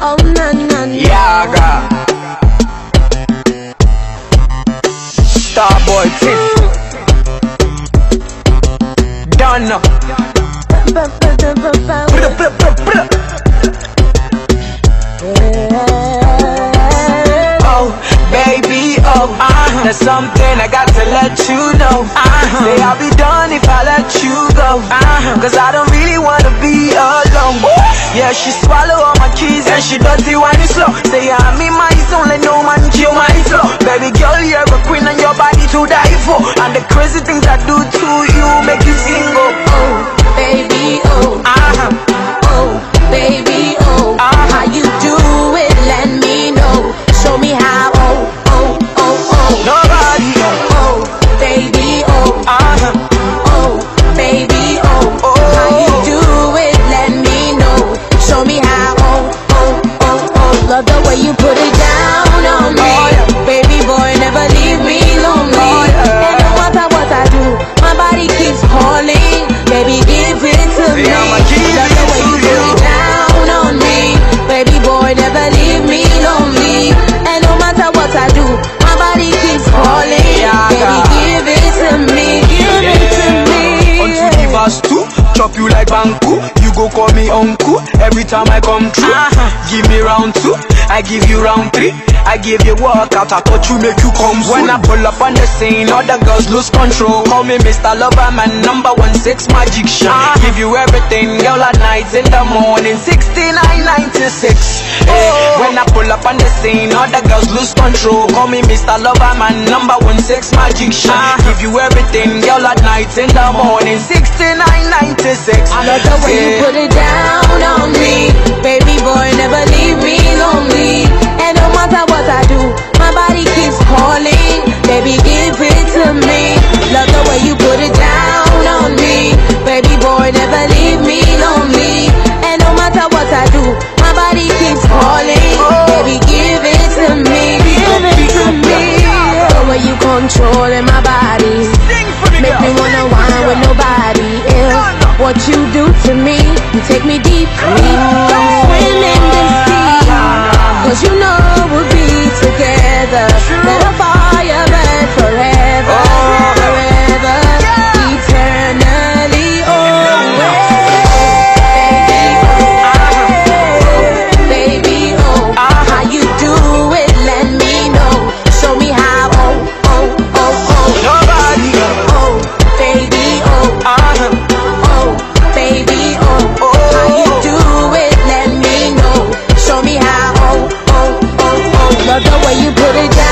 Oh na na na. Yaga. Starboy Tin. Donna. Oh, baby, oh, there's something I got to let you know. Say I'll be done if I let you go, cause I don't really wanna be alone. Yeah, she swallow all my keys and she does it when it's slow. Say I'm in my zone, let no man kill my flow. Baby girl, you're a queen and your body to die for. And the crazy things I do to you make you single. Oh, baby, oh, oh, baby, oh, how you do it? Let me know. Show me how. Oh, oh, oh, oh. Nobody. Oh, baby, oh, oh, baby, oh, how you do it? Let me know. Show me how. Oh, oh, oh, oh. Love the way you put it down on me. Baby boy, never leave me lonely. And no matter what I do, my body keeps calling. Baby, give it to me. Love the way you put it down on me. Baby boy, never leave me lonely. And no matter what I do, my body keeps calling. Baby, give it to me. Give it to me. Until the verse 2, chop you like Banku. You go call me uncle every time I come through. Give me round 2, I give you round 3. I give you workout, I thought you make you come soon. When I pull up on the scene, other girls lose control. Call me Mr. Lover, man, #16 magician. Give you everything, girl, at night, in the morning, 69.96. When I pull up on the scene, other girls lose control. Call me Mr. Lover, man, #16 magician. Give you everything, girl, at night, in the morning, 69.96. I love the way you put it down on me. Baby boy, never leave me lonely. And no matter what I do, my body keeps calling. Baby, give it to me. Love the way you put it down on me. Baby boy, never leave me lonely. And no matter what I do, my body keeps calling. Baby, give it to me. Give it to me. The way you controlling my body make me wanna whine with nobody else. What you do to me, you take me deep. Swim in the sea, cause you know we'll be together. Let a fire burn forever, forever, eternally. Baby, oh, how you do it? Let me know. Show me how. Oh, oh, oh, oh. Nobody. Oh, baby, oh, oh, baby, oh, how you do it? Let me know. Show me how. Oh, oh, oh, oh. Love the way you put it down.